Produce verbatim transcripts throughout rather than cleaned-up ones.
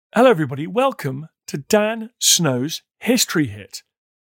Hello everybody, welcome to Dan Snow's History Hit.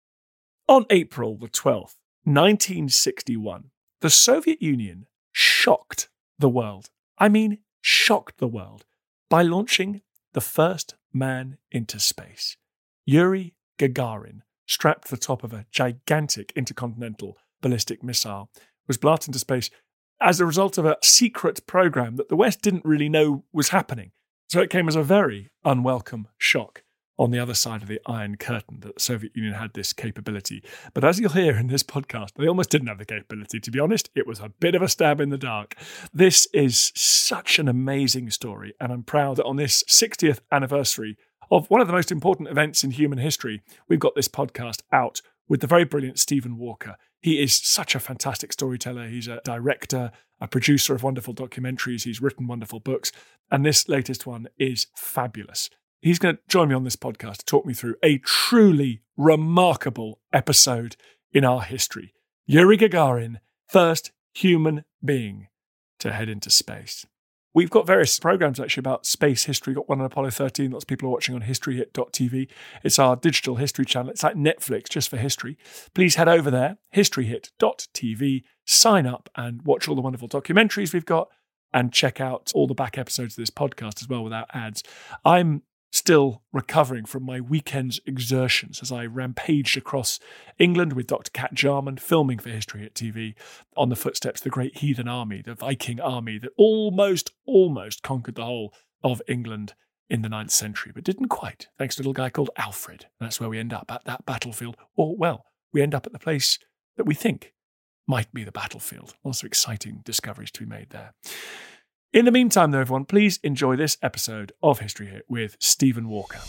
On April the twelfth, nineteen sixty-one, the Soviet Union shocked the world. I mean, shocked the world by launching the first man into space. Yuri Gagarin, strapped to the top of a gigantic intercontinental ballistic missile, was blasted into space as a result of a secret program that the West didn't really know was happening. So it came as a very unwelcome shock on the other side of the Iron Curtain that the Soviet Union had this capability. But as you'll hear in this podcast, they almost didn't have the capability. To be honest, it was a bit of a stab in the dark. This is such an amazing story, and I'm proud that on this sixtieth anniversary of one of the most important events in human history, we've got this podcast out with the very brilliant Stephen Walker. He is such a fantastic storyteller. He's a director, a producer of wonderful documentaries. He's written wonderful books. And this latest one is fabulous. He's going to join me on this podcast to talk me through a truly remarkable episode in our history. Yuri Gagarin, first human being to head into space. We've got various programs actually about space history. We've got one on Apollo thirteen. Lots of people are watching on history hit dot t v. It's our digital history channel. It's like Netflix just for history. Please head over there, history hit dot t v, sign up and watch all the wonderful documentaries we've got and check out all the back episodes of this podcast as well without ads. I'm still recovering from my weekend's exertions as I rampaged across England with Doctor Kat Jarman, filming for History Hit T V on the footsteps of the great heathen army, the Viking army that almost, almost conquered the whole of England in the ninth century, but didn't quite, thanks to a little guy called Alfred. That's where we end up, at that battlefield. Or, well, we end up at the place that we think might be the battlefield. Lots of exciting discoveries to be made there. In the meantime, though, everyone, please enjoy this episode of History Hit with Stephen Walker.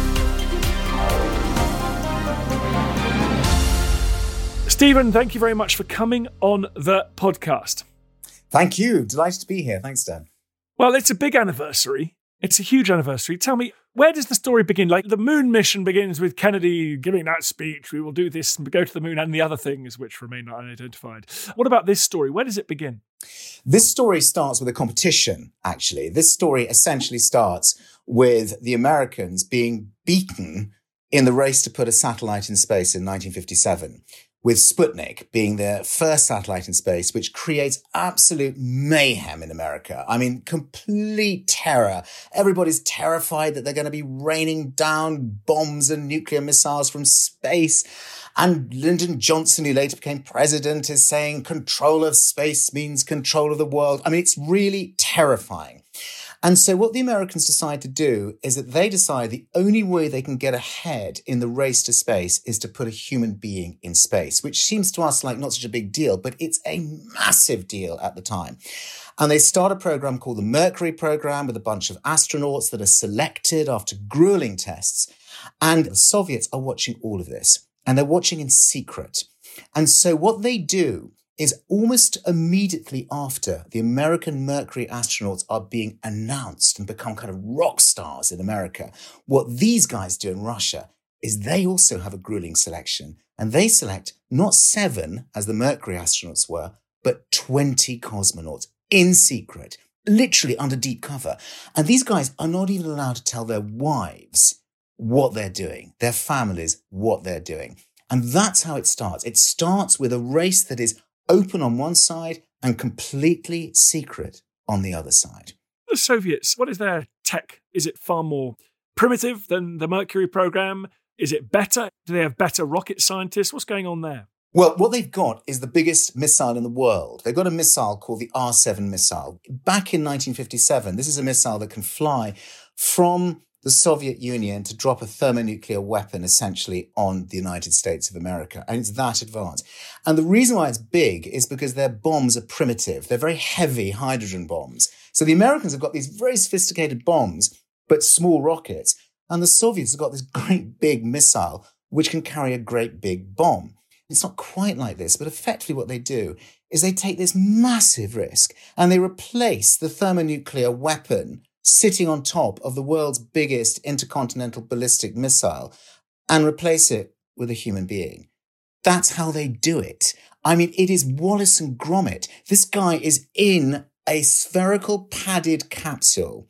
Stephen, thank you very much for coming on the podcast. Thank you. Delighted to be here. Thanks, Dan. Well, it's a big anniversary. It's a huge anniversary. Tell me, where does the story begin? Like, the moon mission begins with Kennedy giving that speech, we will do this and go to the moon, and the other things which remain unidentified. What about this story? Where does it begin? This story starts with a competition, actually. This story essentially starts with the Americans being beaten in the race to put a satellite in space in nineteen fifty-seven, with Sputnik being the first satellite in space, which creates absolute mayhem in America. I mean, complete terror. Everybody's terrified that they're going to be raining down bombs and nuclear missiles from space. And Lyndon Johnson, who later became president, is saying control of space means control of the world. I mean, it's really terrifying. And so what the Americans decide to do is that they decide the only way they can get ahead in the race to space is to put a human being in space, which seems to us like not such a big deal, but it's a massive deal at the time. And they start a program called the Mercury program with a bunch of astronauts that are selected after grueling tests. And the Soviets are watching all of this, and they're watching in secret. And so what they do is almost immediately after the American Mercury astronauts are being announced and become kind of rock stars in America, what these guys do in Russia is they also have a grueling selection, and they select not seven, as the Mercury astronauts were, but twenty cosmonauts in secret, literally under deep cover. And these guys are not even allowed to tell their wives what they're doing, their families what they're doing. And that's how it starts. It starts with a race that is open on one side and completely secret on the other side. The Soviets, what is their tech? Is it far more primitive than the Mercury program? Is it better? Do they have better rocket scientists? What's going on there? Well, what they've got is the biggest missile in the world. They've got a missile called the R seven missile. Back in nineteen fifty-seven, this is a missile that can fly from the Soviet Union to drop a thermonuclear weapon essentially on the United States of America. And it's that advanced. And the reason why it's big is because their bombs are primitive. They're very heavy hydrogen bombs. So the Americans have got these very sophisticated bombs, but small rockets. And the Soviets have got this great big missile, which can carry a great big bomb. It's not quite like this, but effectively what they do is they take this massive risk and they replace the thermonuclear weapon sitting on top of the world's biggest intercontinental ballistic missile and replace it with a human being. That's how they do it. I mean, it is Wallace and Gromit. This guy is in a spherical padded capsule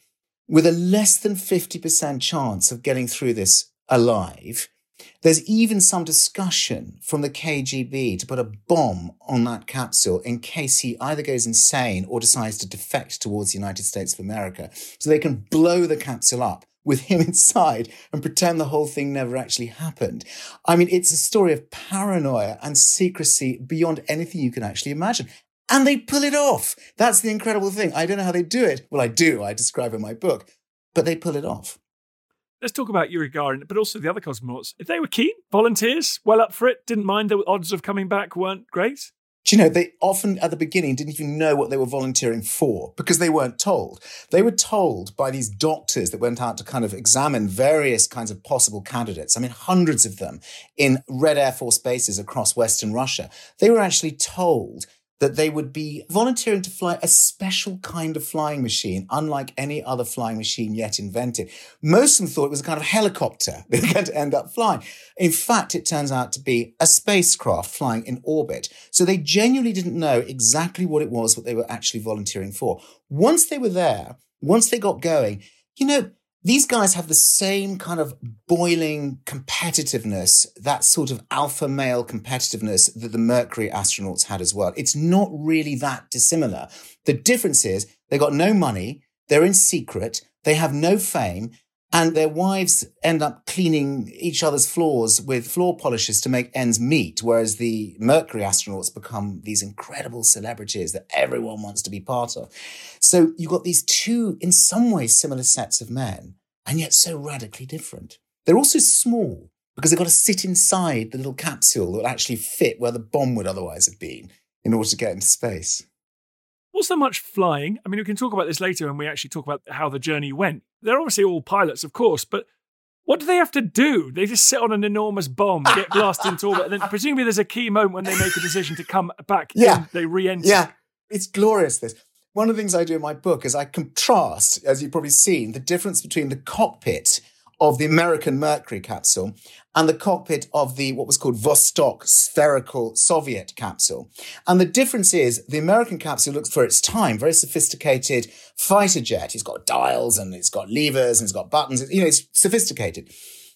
with a less than fifty percent chance of getting through this alive. There's even some discussion from the K G B to put a bomb on that capsule in case he either goes insane or decides to defect towards the United States of America, so they can blow the capsule up with him inside and pretend the whole thing never actually happened. I mean, it's a story of paranoia and secrecy beyond anything you can actually imagine. And they pull it off. That's the incredible thing. I don't know how they do it. Well, I do. I describe in my book. But they pull it off. Let's talk about Yuri Gagarin, but also the other cosmonauts. If they were keen, volunteers, well up for it, didn't mind the odds of coming back weren't great. Do you know, they often at the beginning didn't even know what they were volunteering for because they weren't told. They were told by these doctors that went out to kind of examine various kinds of possible candidates. I mean, hundreds of them in Red Air Force bases across Western Russia. They were actually told that they would be volunteering to fly a special kind of flying machine, unlike any other flying machine yet invented. Most of them thought it was a kind of helicopter they were going to end up flying. In fact, it turns out to be a spacecraft flying in orbit. So they genuinely didn't know exactly what it was what they were actually volunteering for. Once they were there, once they got going, you know, these guys have the same kind of boiling competitiveness, that sort of alpha male competitiveness that the Mercury astronauts had as well. It's not really that dissimilar. The difference is they got no money, they're in secret, they have no fame, and their wives end up cleaning each other's floors with floor polishers to make ends meet, whereas the Mercury astronauts become these incredible celebrities that everyone wants to be part of. So you've got these two, in some ways, similar sets of men, and yet so radically different. They're also small because they've got to sit inside the little capsule that will actually fit where the bomb would otherwise have been in order to get into space. Was there much flying? I mean, we can talk about this later when we actually talk about how the journey went. They're obviously all pilots, of course, but what do they have to do? They just sit on an enormous bomb, get blasted into orbit, and then presumably there's a key moment when they make a decision to come back. Yeah. They re-enter. Yeah, it's glorious, this. One of the things I do in my book is I contrast, as you've probably seen, the difference between the cockpit of the American Mercury capsule and the cockpit of the what was called Vostok spherical Soviet capsule. And the difference is the American capsule looks, for its time, very sophisticated fighter jet. It's got dials and it's got levers and it's got buttons. You know, it's sophisticated.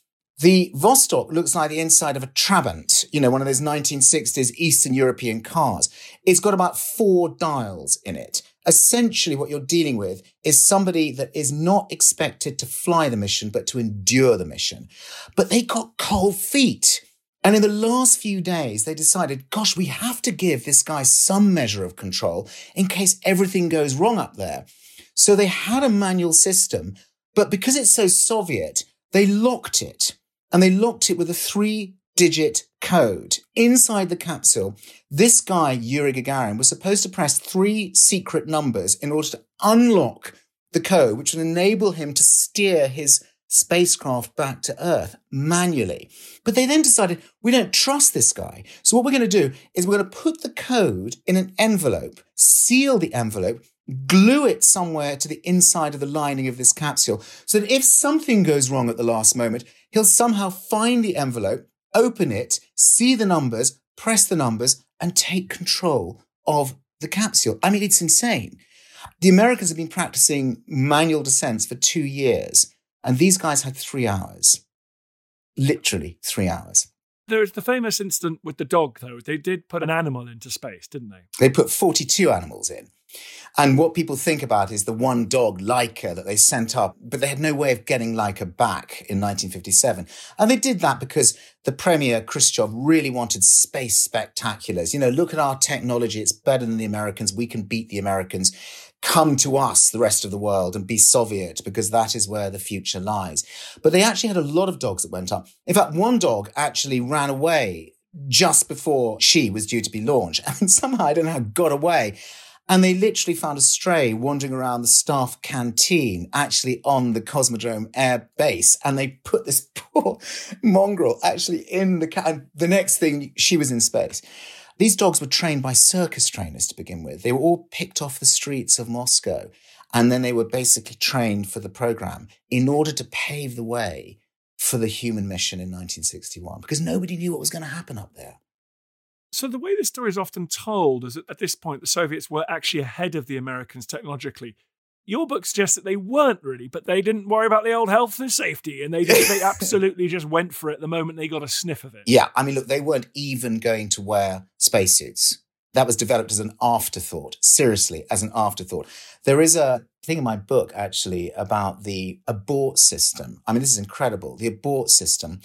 The Vostok looks like the inside of a Trabant, you know, one of those nineteen sixties Eastern European cars. It's got about four dials in it. Essentially, what you're dealing with is somebody that is not expected to fly the mission, but to endure the mission. But they got cold feet. And in the last few days, they decided, gosh, we have to give this guy some measure of control in case everything goes wrong up there. So they had a manual system, but because it's so Soviet, they locked it. And they locked it with a three-digit code. Inside the capsule, this guy, Yuri Gagarin, was supposed to press three secret numbers in order to unlock the code, which would enable him to steer his spacecraft back to Earth manually. But they then decided, we don't trust this guy. So what we're going to do is we're going to put the code in an envelope, seal the envelope, glue it somewhere to the inside of the lining of this capsule so that if something goes wrong at the last moment, he'll somehow find the envelope, open it, see the numbers, press the numbers, and take control of the capsule. I mean, it's insane. The Americans have been practicing manual descents for two years, and these guys had three hours. Literally three hours. There's the famous incident with the dog, though. They did put an animal into space, didn't they? They put forty-two animals in. And what people think about is the one dog, Laika, that they sent up, but they had no way of getting Laika back in nineteen fifty-seven. And they did that because the Premier, Khrushchev, really wanted space spectaculars. You know, look at our technology. It's better than the Americans. We can beat the Americans. Come to us, the rest of the world, and be Soviet, because that is where the future lies. But they actually had a lot of dogs that went up. In fact, one dog actually ran away just before she was due to be launched. I mean, somehow, I don't know how, got away. And they literally found a stray wandering around the staff canteen, actually on the Cosmodrome Air Base. And they put this poor mongrel actually in the cat. And the next thing, she was in space. These dogs were trained by circus trainers to begin with. They were all picked off the streets of Moscow. And then they were basically trained for the program in order to pave the way for the human mission in nineteen sixty-one, because nobody knew what was going to happen up there. So the way this story is often told is that at this point, the Soviets were actually ahead of the Americans technologically. your book suggests that they weren't really, but they didn't worry about the old health and safety, and they just, they absolutely just went for it the moment they got a sniff of it. Yeah, I mean, look, they weren't even going to wear spacesuits. That was developed as an afterthought, seriously, as an afterthought. There is a thing in my book, actually, about the abort system. I mean, this is incredible. The abort system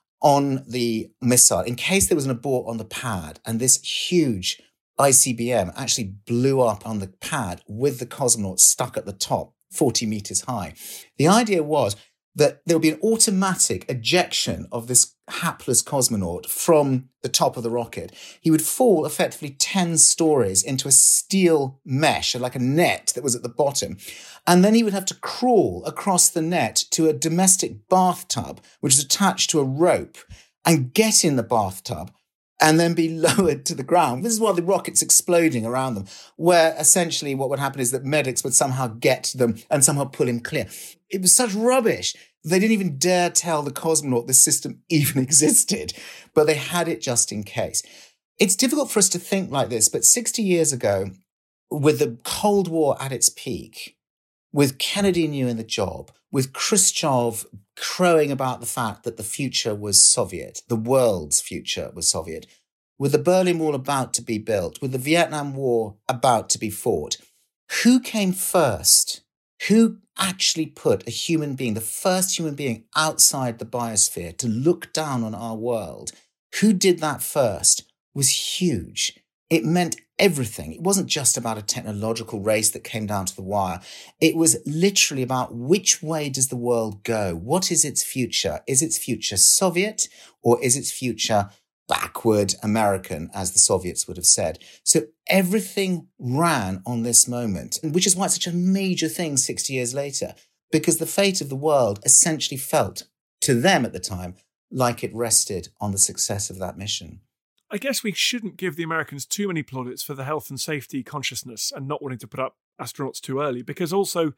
on the missile, in case there was an abort on the pad, and this huge I C B M actually blew up on the pad with the cosmonauts stuck at the top, forty meters high. The idea was that there would be an automatic ejection of this hapless cosmonaut from the top of the rocket. He would fall effectively ten stories into a steel mesh, like a net that was at the bottom. And then he would have to crawl across the net to a domestic bathtub, which is attached to a rope, and get in the bathtub and then be lowered to the ground. This is while the rocket's exploding around them, where essentially what would happen is that medics would somehow get to them and somehow pull him clear. It was such rubbish. They didn't even dare tell the cosmonaut this system even existed, but they had it just in case. It's difficult for us to think like this, but sixty years ago, with the Cold War at its peak, with Kennedy new in the job, with Khrushchev crowing about the fact that the future was Soviet, the world's future was Soviet, with the Berlin Wall about to be built, with the Vietnam War about to be fought, who came first? Who actually put a human being, the first human being outside the biosphere to look down on our world? Who did that first was huge. It meant everything. It wasn't just about a technological race that came down to the wire. It was literally about which way does the world go? What is its future? Is its future Soviet, or is its future backward American, as the Soviets would have said? So everything ran on this moment, which is why it's such a major thing sixty years later, because the fate of the world essentially felt, to them at the time, like it rested on the success of that mission. I guess we shouldn't give the Americans too many plaudits for the health and safety consciousness and not wanting to put up astronauts too early, because also,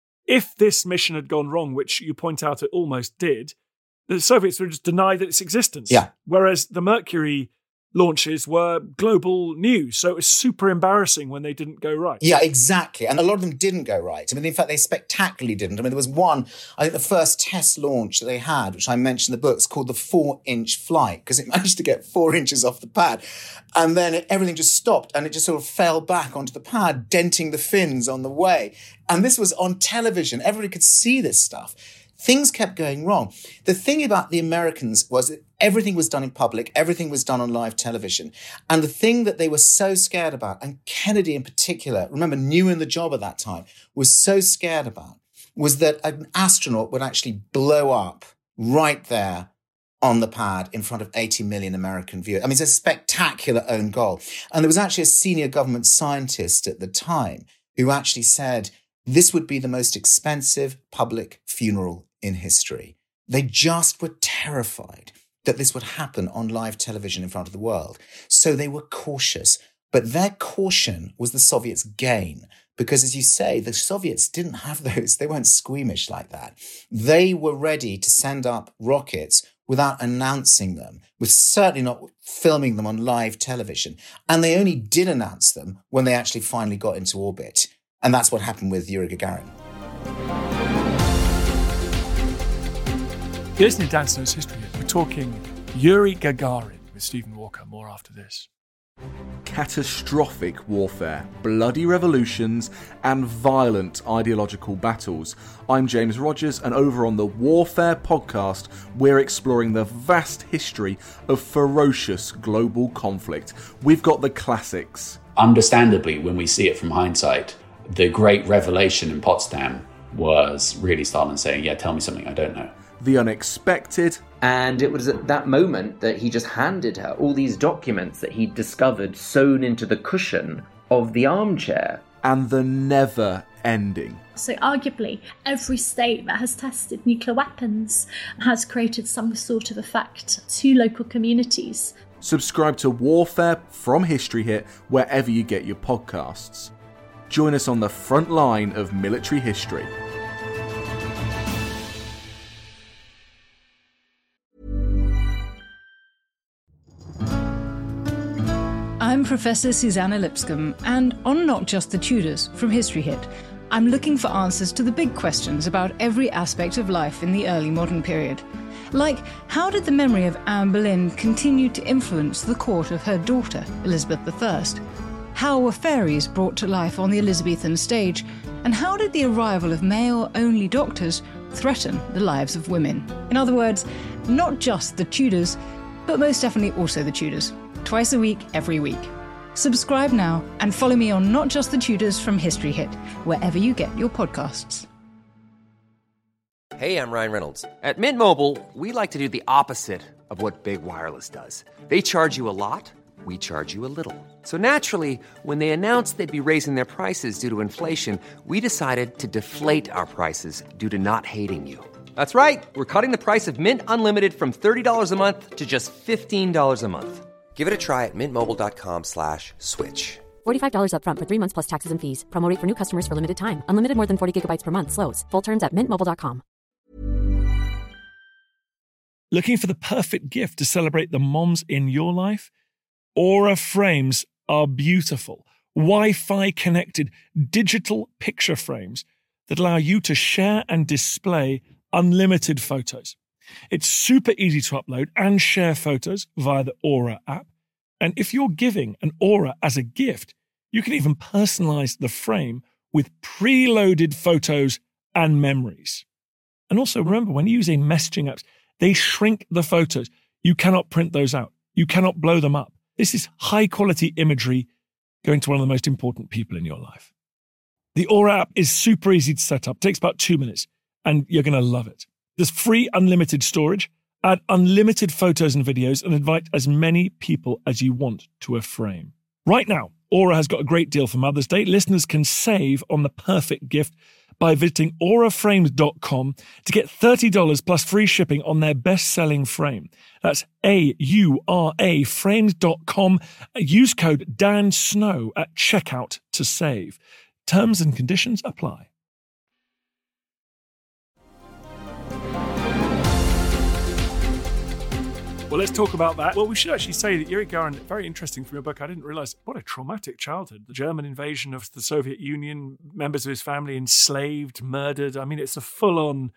if this mission had gone wrong, which you point out it almost did, the Soviets would just deny that its existence. Yeah. Whereas the Mercury launches were global news, so it was super embarrassing when they didn't go right. Yeah, exactly. And a lot of them didn't go right. I mean, in fact, they spectacularly didn't. I mean, there was one, I think the first test launch that they had, which I mentioned in the book, is called the four-inch flight, because it managed to get four inches off the pad. And then it, everything just stopped, and it just sort of fell back onto the pad, denting the fins on the way. And this was on television. Everybody could see this stuff. Things kept going wrong. The thing about the Americans was that everything was done in public. Everything was done on live television. And the thing that they were so scared about, and Kennedy in particular, remember, new in the job at that time, was so scared about, was that an astronaut would actually blow up right there on the pad in front of eighty million American viewers. I mean, it's a spectacular own goal. And there was actually a senior government scientist at the time who actually said this would be the most expensive public funeral in history. They just were terrified that this would happen on live television in front of the world. So they were cautious. But their caution was the Soviets' gain. Because as you say, the Soviets didn't have those. They weren't squeamish like that. They were ready to send up rockets without announcing them, with certainly not filming them on live television. And they only did announce them when they actually finally got into orbit. And that's what happened with Yuri Gagarin. You're listening to Dan Snow's History Hit. We're talking Yuri Gagarin with Stephen Walker. More after this. Catastrophic warfare, bloody revolutions, and violent ideological battles. I'm James Rogers, and over on the Warfare Podcast, we're exploring the vast history of ferocious global conflict. We've got the classics. Understandably, when we see it from hindsight, the great revelation in Potsdam was really Stalin saying, yeah, tell me something I don't know. The unexpected. And it was at that moment that he just handed her all these documents that he'd discovered sewn into the cushion of the armchair. And the never ending. So arguably, every state that has tested nuclear weapons has created some sort of effect to local communities. Subscribe to Warfare from History Hit wherever you get your podcasts. Join us on the front line of military history. I'm Professor Susanna Lipscomb, and on Not Just the Tudors from History Hit, I'm looking for answers to the big questions about every aspect of life in the early modern period. Like, how did the memory of Anne Boleyn continue to influence the court of her daughter, Elizabeth the First? How were fairies brought to life on the Elizabethan stage? And how did the arrival of male-only doctors threaten the lives of women? In other words, not just the Tudors, but most definitely also the Tudors. Twice a week, every week. Subscribe now and follow me on Not Just the Tudors from History Hit, wherever you get your podcasts. Hey, I'm Ryan Reynolds. At Mint Mobile, we like to do the opposite of what Big Wireless does. They charge you a lot, we charge you a little. So naturally, when they announced they'd be raising their prices due to inflation, we decided to deflate our prices due to not hating you. That's right. We're cutting the price of Mint Unlimited from thirty dollars a month to just fifteen dollars a month. Give it a try at mintmobile.com slash switch. forty-five dollars up front for three months plus taxes and fees. Promo rate for new customers for limited time. Unlimited more than forty gigabytes per month. Slows full terms at mint mobile dot com. Looking for the perfect gift to celebrate the moms in your life? Aura frames are beautiful, Wi-Fi connected digital picture frames that allow you to share and display unlimited photos. It's super easy to upload and share photos via the Aura app. And if you're giving an Aura as a gift, you can even personalize the frame with preloaded photos and memories. And also remember, when using messaging apps, they shrink the photos. You cannot print those out. You cannot blow them up. This is high quality imagery going to one of the most important people in your life. The Aura app is super easy to set up. It takes about two minutes and you're going to love it. There's free unlimited storage, add unlimited photos and videos, and invite as many people as you want to a frame. Right now, Aura has got a great deal for Mother's Day. Listeners can save on the perfect gift by visiting aura frames dot com to get thirty dollars plus free shipping on their best-selling frame. That's A U R A frames dot com. Use code Dan Snow at checkout to save. Terms and conditions apply. Well, let's talk about that. Well, we should actually say that Yuri Gagarin, very interesting from your book. I didn't realize what a traumatic childhood. The German invasion of the Soviet Union, members of his family enslaved, murdered. I mean, it's a full-on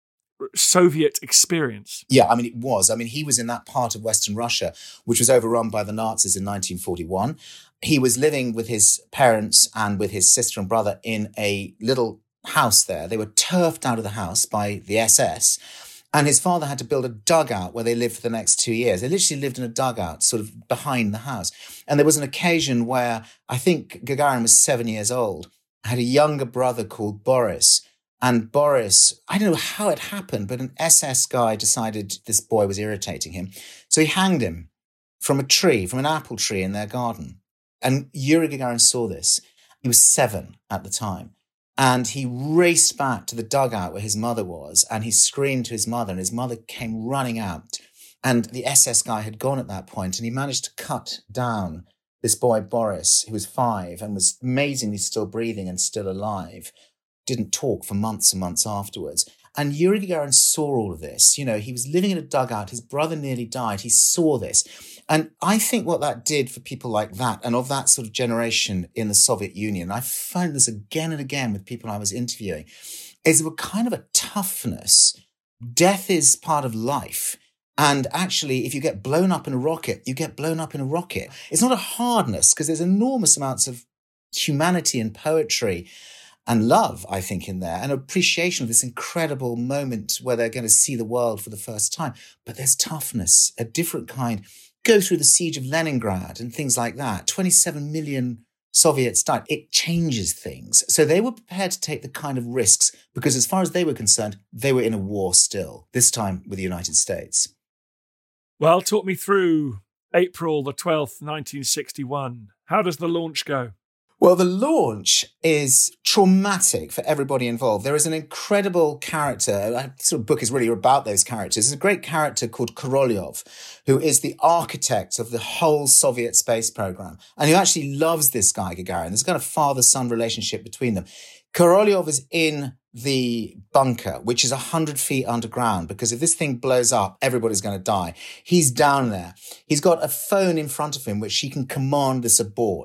Soviet experience. Yeah, I mean, it was. I mean, he was in that part of Western Russia, which was overrun by the Nazis in nineteen forty-one. He was living with his parents and with his sister and brother in a little house there. They were turfed out of the house by the S S. And his father had to build a dugout where they lived for the next two years. They literally lived in a dugout sort of behind the house. And there was an occasion where I think Gagarin was seven years old, had a younger brother called Boris. And Boris, I don't know how it happened, but an S S guy decided this boy was irritating him. So he hanged him from a tree, from an apple tree in their garden. And Yuri Gagarin saw this. He was seven at the time. And he raced back to the dugout where his mother was, and he screamed to his mother, and his mother came running out. And the S S guy had gone at that point, and he managed to cut down this boy, Boris, who was five and was amazingly still breathing and still alive, didn't talk for months and months afterwards. And Yuri Gagarin saw all of this. You know, he was living in a dugout. His brother nearly died. He saw this. And I think what that did for people like that and of that sort of generation in the Soviet Union, I found this again and again with people I was interviewing, is there were kind of a toughness. Death is part of life. And actually, if you get blown up in a rocket, you get blown up in a rocket. It's not a hardness, because there's enormous amounts of humanity and poetry and love, I think, in there, and appreciation of this incredible moment where they're going to see the world for the first time. But there's toughness, a different kind. Go through the siege of Leningrad and things like that. twenty-seven million Soviets died. It changes things. So they were prepared to take the kind of risks because as far as they were concerned, they were in a war still, this time with the United States. Well, talk me through April the twelfth, nineteen sixty-one. How does the launch go? Well, the launch is traumatic for everybody involved. There is an incredible character. The sort of book is really about those characters. There's a great character called Korolev, who is the architect of the whole Soviet space program, and who actually loves this guy, Gagarin. There's a kind of father-son relationship between them. Korolev is in the bunker, which is one hundred feet underground, because if this thing blows up, everybody's going to die. He's down there. He's got a phone in front of him, which he can command this abort.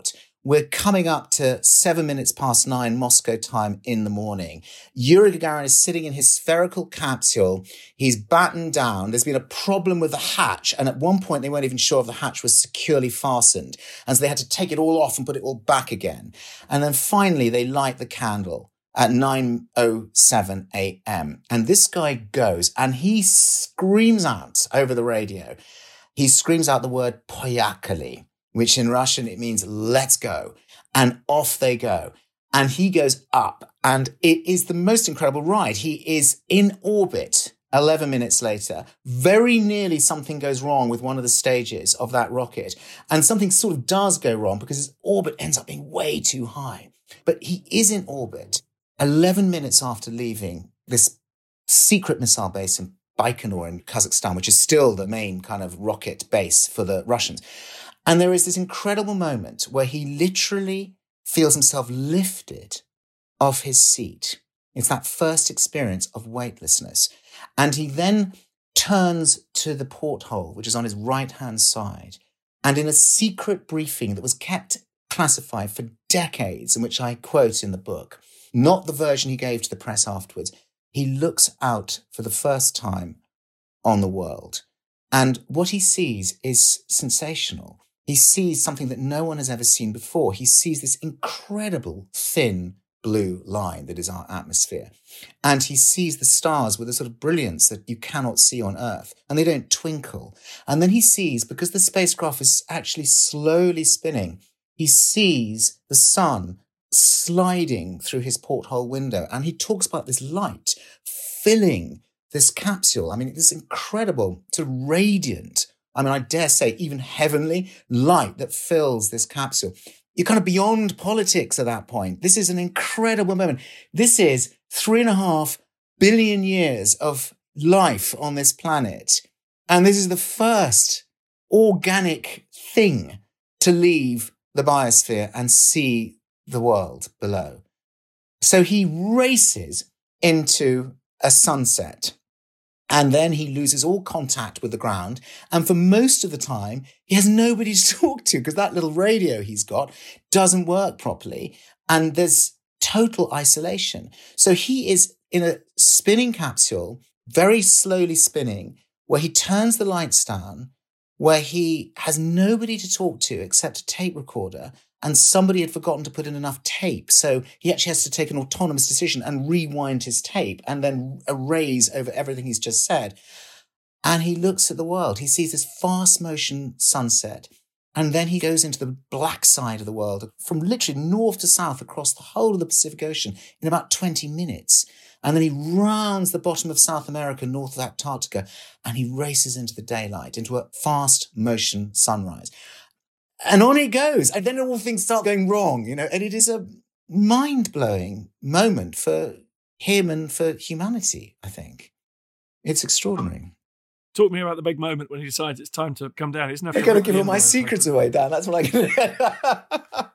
We're coming up to seven minutes past nine Moscow time in the morning. Yuri Gagarin is sitting in his spherical capsule. He's battened down. There's been a problem with the hatch. And at one point, they weren't even sure if the hatch was securely fastened. And so they had to take it all off and put it all back again. And then finally, they light the candle at nine oh seven a.m. And this guy goes and he screams out over the radio. He screams out the word "Poyakali," which in Russian, it means let's go. And off they go. And he goes up. And it is the most incredible ride. He is in orbit eleven minutes later. Very nearly something goes wrong with one of the stages of that rocket. And something sort of does go wrong because his orbit ends up being way too high. But he is in orbit eleven minutes after leaving this secret missile base in Baikonur in Kazakhstan, which is still the main kind of rocket base for the Russians. And there is this incredible moment where he literally feels himself lifted off his seat. It's that first experience of weightlessness. And he then turns to the porthole, which is on his right-hand side. And in a secret briefing that was kept classified for decades, and which I quote in the book, not the version he gave to the press afterwards, he looks out for the first time on the world. And what he sees is sensational. He sees something that no one has ever seen before. He sees this incredible thin blue line that is our atmosphere. And he sees the stars with a sort of brilliance that you cannot see on Earth. And they don't twinkle. And then he sees, because the spacecraft is actually slowly spinning, he sees the sun sliding through his porthole window. And he talks about this light filling this capsule. I mean, this incredible, sort of radiant, I mean, I dare say even heavenly light that fills this capsule. You're kind of beyond politics at that point. This is an incredible moment. This is three and a half billion years of life on this planet. And this is the first organic thing to leave the biosphere and see the world below. So he races into a sunset. And then he loses all contact with the ground. And for most of the time, he has nobody to talk to because that little radio he's got doesn't work properly. And there's total isolation. So he is in a spinning capsule, very slowly spinning, where he turns the lights down, where he has nobody to talk to except a tape recorder. And somebody had forgotten to put in enough tape. So he actually has to take an autonomous decision and rewind his tape and then erase over everything he's just said. And he looks at the world. He sees this fast motion sunset. And then he goes into the black side of the world from literally north to south across the whole of the Pacific Ocean in about twenty minutes. And then he rounds the bottom of South America, north of Antarctica, and he races into the daylight, into a fast motion sunrise. And on it goes. And then all things start going wrong, you know, and it is a mind-blowing moment for him and for humanity, I think. It's extraordinary. Talk me about the big moment when he decides it's time to come down. Isn't You're going to give all my secrets away, Dan. That's what I can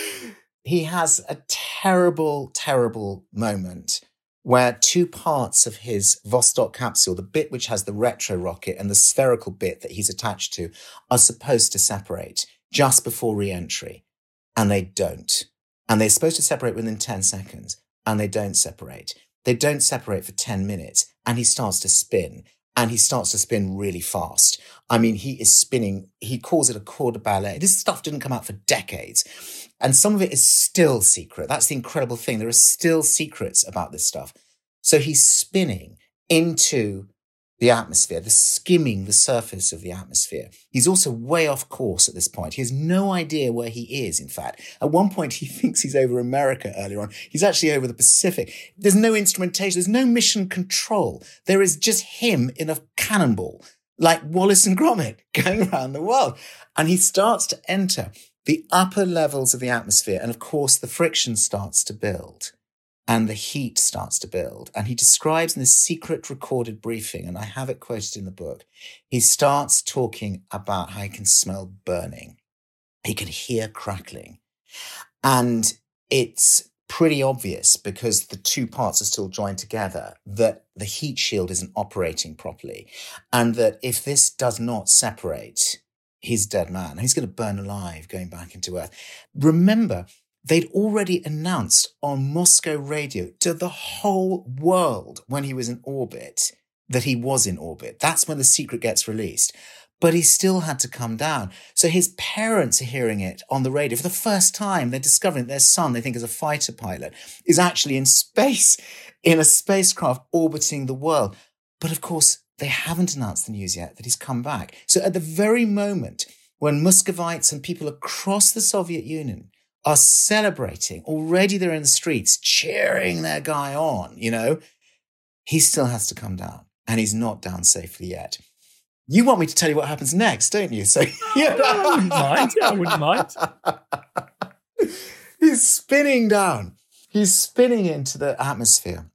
He has a terrible, terrible moment where two parts of his Vostok capsule, the bit which has the retro rocket and the spherical bit that he's attached to, are supposed to separate just before re-entry, and they don't. And they're supposed to separate within ten seconds, and they don't separate. They don't separate for ten minutes, and he starts to spin, and he starts to spin really fast. I mean, he is spinning, he calls it a corps de ballet. This stuff didn't come out for decades, and some of it is still secret. That's the incredible thing. There are still secrets about this stuff. So he's spinning into the atmosphere, the skimming the surface of the atmosphere. He's also way off course at this point. He has no idea where he is, in fact. At one point, he thinks he's over America earlier on. He's actually over the Pacific. There's no instrumentation. There's no mission control. There is just him in a cannonball, like Wallace and Gromit, going around the world. And he starts to enter the upper levels of the atmosphere. And of course, the friction starts to build. And the heat starts to build. And he describes in this secret recorded briefing, and I have it quoted in the book, he starts talking about how he can smell burning. He can hear crackling. And it's pretty obvious, because the two parts are still joined together, that the heat shield isn't operating properly. And that if this does not separate, he's a dead man. He's going to burn alive going back into Earth. Remember, they'd already announced on Moscow radio to the whole world when he was in orbit that he was in orbit. That's when the secret gets released. But he still had to come down. So his parents are hearing it on the radio. For the first time, they're discovering that their son, they think is a fighter pilot, is actually in space, in a spacecraft orbiting the world. But of course, they haven't announced the news yet that he's come back. So at the very moment when Muscovites and people across the Soviet Union are celebrating, already they're in the streets cheering their guy on, you know, he still has to come down. And he's not down safely yet. You want me to tell you what happens next, don't you? So yeah. I wouldn't mind. Yeah, I wouldn't mind. He's spinning down. He's spinning into the atmosphere.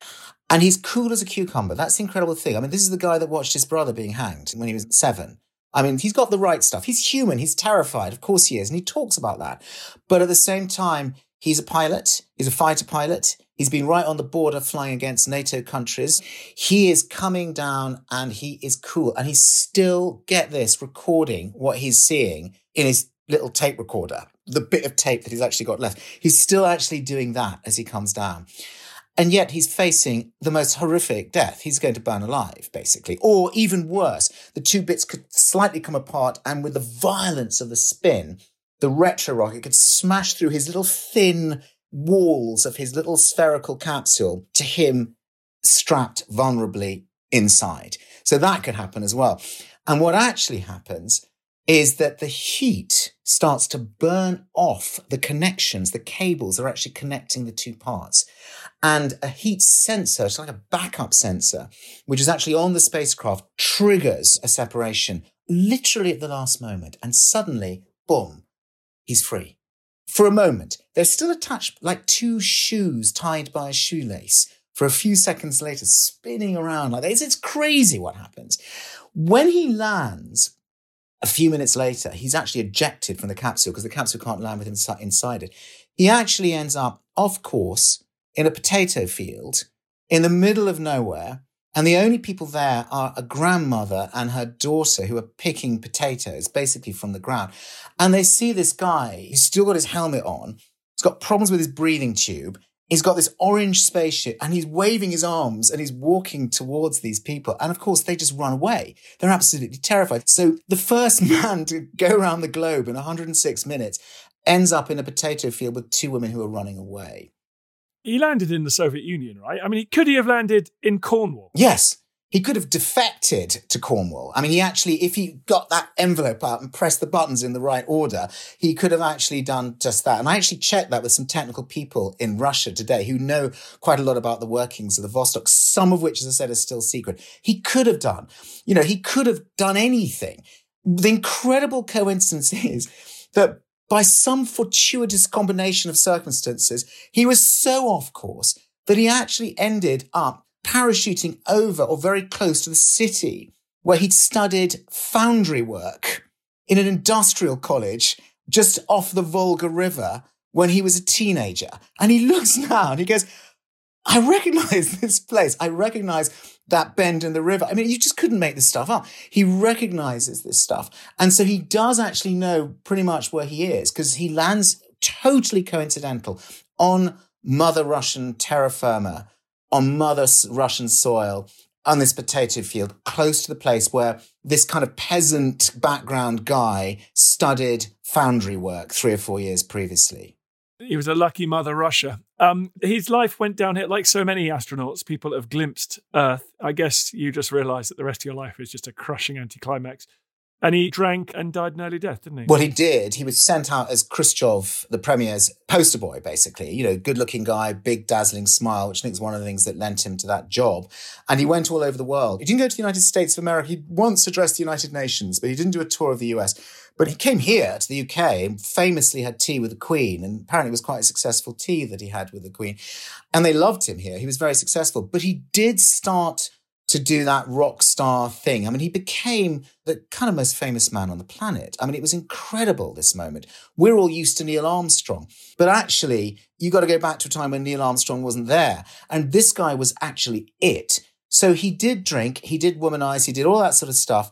And he's cool as a cucumber. That's the incredible thing. I mean, this is the guy that watched his brother being hanged when he was seven. I mean, he's got the right stuff. He's human. He's terrified. Of course he is. And he talks about that. But at the same time, he's a pilot. He's a fighter pilot. He's been right on the border flying against NATO countries. He is coming down and he is cool. And he's still, get this, recording what he's seeing in his little tape recorder, the bit of tape that he's actually got left. He's still actually doing that as he comes down. And yet he's facing the most horrific death. He's going to burn alive, basically. Or even worse, the two bits could slightly come apart and with the violence of the spin, the retro rocket could smash through his little thin walls of his little spherical capsule to him strapped vulnerably inside. So that could happen as well. And what actually happens is that the heat starts to burn off the connections. The cables are actually connecting the two parts. And a heat sensor, it's like a backup sensor, which is actually on the spacecraft, triggers a separation literally at the last moment. And suddenly, boom, he's free. For a moment, they're still attached like two shoes tied by a shoelace for a few seconds later, spinning around like this. It's crazy what happens. When he lands, a few minutes later, he's actually ejected from the capsule because the capsule can't land with him inside it. He actually ends up off course in a potato field in the middle of nowhere. And the only people there are a grandmother and her daughter who are picking potatoes, basically from the ground. And they see this guy, he's still got his helmet on. He's got problems with his breathing tube. He's got this orange spaceship and he's waving his arms and he's walking towards these people. And of course, they just run away. They're absolutely terrified. So the first man to go around the globe in one hundred six minutes ends up in a potato field with two women who are running away. He landed in the Soviet Union, right? I mean, could he have landed in Cornwall? Yes. He could have defected to Cornwall. I mean, he actually, if he got that envelope out and pressed the buttons in the right order, he could have actually done just that. And I actually checked that with some technical people in Russia today who know quite a lot about the workings of the Vostok, some of which, as I said, is still secret. He could have done, you know, he could have done anything. The incredible coincidence is that by some fortuitous combination of circumstances, he was so off course that he actually ended up parachuting over or very close to the city where he'd studied foundry work in an industrial college just off the Volga River when he was a teenager. And he looks now and he goes, I recognize this place. I recognize that bend in the river. I mean, you just couldn't make this stuff up. He recognizes this stuff. And so he does actually know pretty much where he is because he lands totally coincidental on Mother Russian terra firma, on Mother Russian soil, on this potato field, close to the place where this kind of peasant background guy studied foundry work three or four years previously. He was a lucky Mother Russia. Um, his life went downhill. Like so many astronauts, people have glimpsed Earth. I guess you just realise that the rest of your life is just a crushing anticlimax. And he drank and died an early death, didn't he? Well, he did. He was sent out as Khrushchev, the premier's poster boy, basically. You know, good-looking guy, big, dazzling smile, which I think is one of the things that lent him to that job. And he went all over the world. He didn't go to the United States of America. He once addressed the United Nations, but he didn't do a tour of the U S. But he came here to the U K and famously had tea with the Queen. And apparently it was quite a successful tea that he had with the Queen. And they loved him here. He was very successful. But he did start to do that rock star thing. I mean, he became the kind of most famous man on the planet. I mean, it was incredible, this moment. We're all used to Neil Armstrong. But actually, you got to go back to a time when Neil Armstrong wasn't there. And this guy was actually it. So he did drink, he did womanize, he did all that sort of stuff.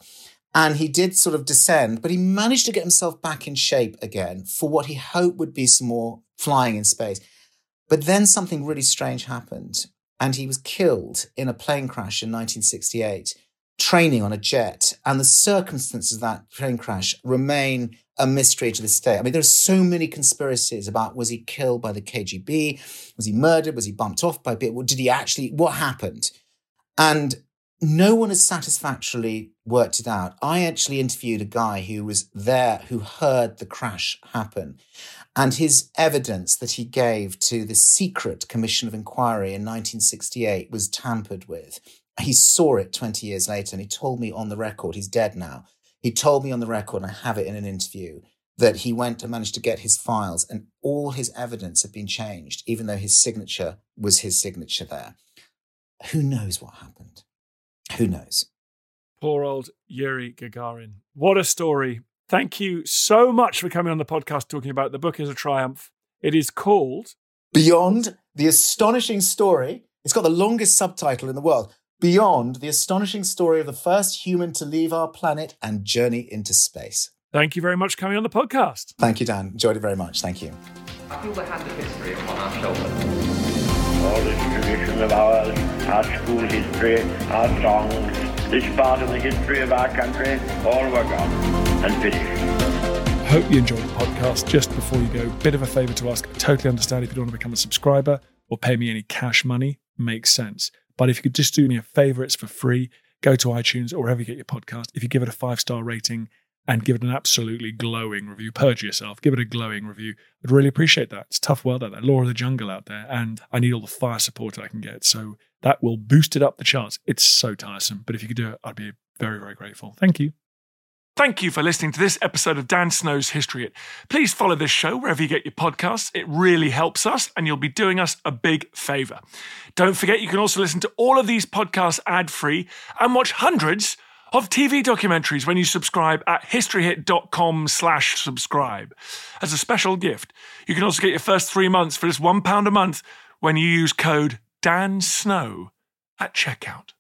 And he did sort of descend, but he managed to get himself back in shape again for what he hoped would be some more flying in space. But then something really strange happened, and he was killed in a plane crash in nineteen sixty-eight, training on a jet. And the circumstances of that plane crash remain a mystery to this day. I mean, there are so many conspiracies about, was he killed by the K G B? Was he murdered? Was he bumped off by a bit? Did he actually, what happened? And no one has satisfactorily worked it out. I actually interviewed a guy who was there, who heard the crash happen. And his evidence that he gave to the secret Commission of Inquiry in nineteen sixty-eight was tampered with. He saw it twenty years later, and he told me on the record, he's dead now, he told me on the record, and I have it in an interview, that he went and managed to get his files, and all his evidence had been changed, even though his signature was his signature there. Who knows what happened? Who knows? Poor old Yuri Gagarin. What a story. Thank you so much for coming on the podcast talking about The Book is a Triumph. It is called Beyond the Astonishing Story. It's got the longest subtitle in the world. Beyond the Astonishing Story of the First Human to Leave Our Planet and Journey into Space. Thank you very much for coming on the podcast. Thank you, Dan. Enjoyed it very much. Thank you. I feel the hand of history upon our shoulders. All this tradition of ours, our school history, our songs, this part of the history of our country, all were gone and finished. Hope you enjoyed the podcast. Just before you go, bit of a favour to ask. I totally understand if you don't want to become a subscriber or pay me any cash money. Makes sense. But if you could just do me a favour, it's for free. Go to iTunes or wherever you get your podcast. If you give it a five-star rating and give it an absolutely glowing review, purge yourself, give it a glowing review. I'd really appreciate that. It's a tough world out there, law of the jungle out there, and I need all the fire support I can get. So that will boost it up the charts. It's so tiresome. But if you could do it, I'd be very, very grateful. Thank you. Thank you for listening to this episode of Dan Snow's History Hit. Please follow this show wherever you get your podcasts. It really helps us, and you'll be doing us a big favour. Don't forget, you can also listen to all of these podcasts ad-free and watch hundreds of T V documentaries when you subscribe at historyhit.com slash subscribe. As a special gift, you can also get your first three months for just one pound a month when you use code DANSNOW at checkout.